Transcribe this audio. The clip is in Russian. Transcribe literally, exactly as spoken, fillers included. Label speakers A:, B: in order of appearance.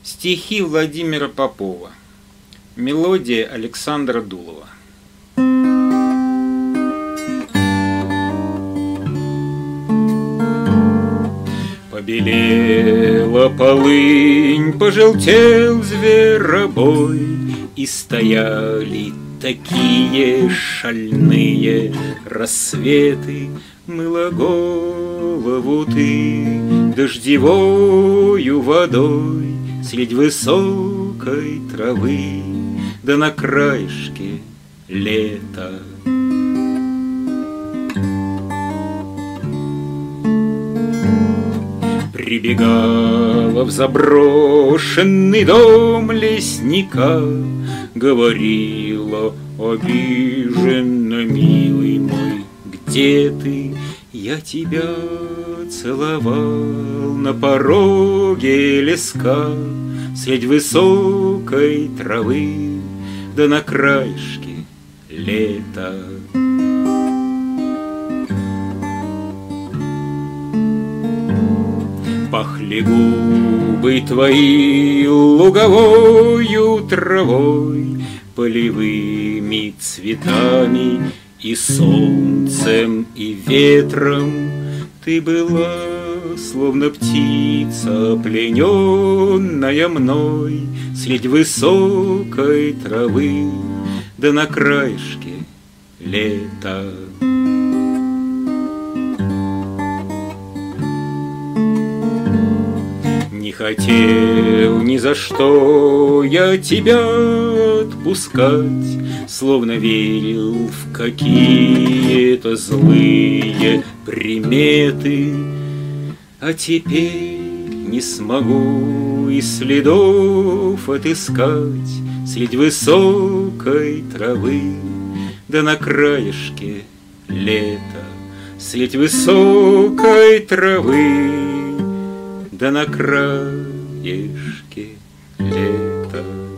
A: Стихи Владимира Попова. Мелодия Александра Дулова. Побелела полынь, пожелтел зверобой, и стояли такие шальные рассветы. Мыла голову ты дождевою водой средь высокой травы, да на краешке лета. Прибегала в заброшенный дом лесника, говорила обиженно: милый мой, где ты? Я тебя целовал на пороге леска средь высокой травы, да на краешке лета. Пахли губы твои луговою травой, полевыми цветами и солнцем, и ветром. Ты была словно птица, плененная мной средь высокой травы, да на краешке лета. Не хотел ни за что я тебя отпускать, словно верил в какие-то злые приметы. А теперь не смогу и следов отыскать средь высокой травы, да на краешке лета. Средь высокой травы, да на краешке лета.